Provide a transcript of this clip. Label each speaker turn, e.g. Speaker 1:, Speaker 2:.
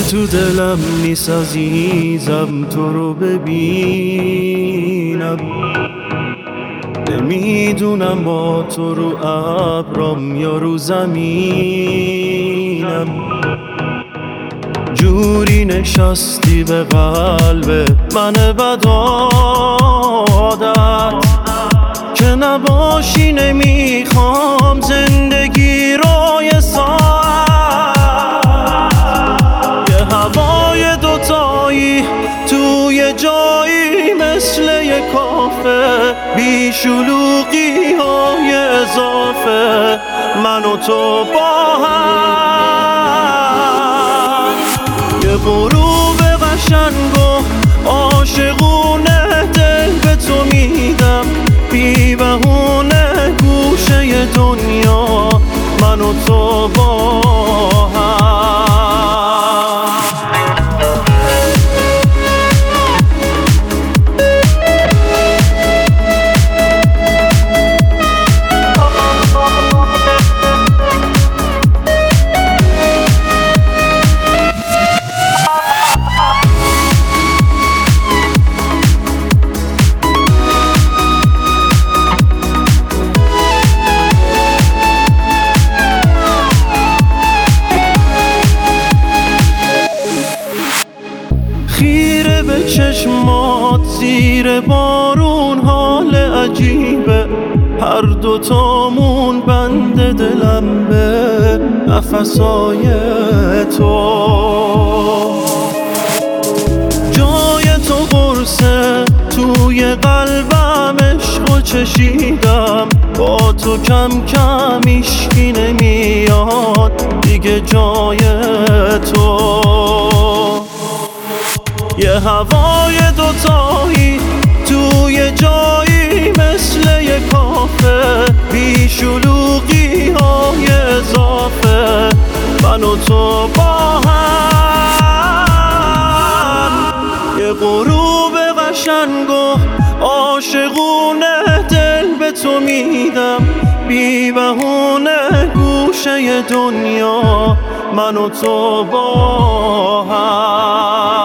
Speaker 1: تو دلم نیست عزیزم تو رو ببینم، نمیدونم با تو رو ابرام یا رو زمینم. جوری نشستی به قلب من بد عادت که نباشی نمیخوام زندگی رو یه ساعت. یه هوای دوتایی توی جایی مثل یه کافه، بی شلوغی های اضافه، من و تو با هم. یه غروب قشنگ و عاشقونه دل به تو میدم، بی بهونه گوشه دنیا من و تو با هم. خیره به چشمات زیر بارون حال عجیبه، هر دوتامون بند دلم به نفسای تو. جای تو قرصه توی قلبم، عشقو چشیدم با تو، کم کم هیچکی نمیاد دیگه جای تو. یه هوای دوتایی توی جایی مثل یه کافه، بی شلوغی های اضافه، من و تو با هم. یه غروب قشنگ و عاشقونه دل به تو میدم، بی بهونه گوشه دنیا من و تو با هم.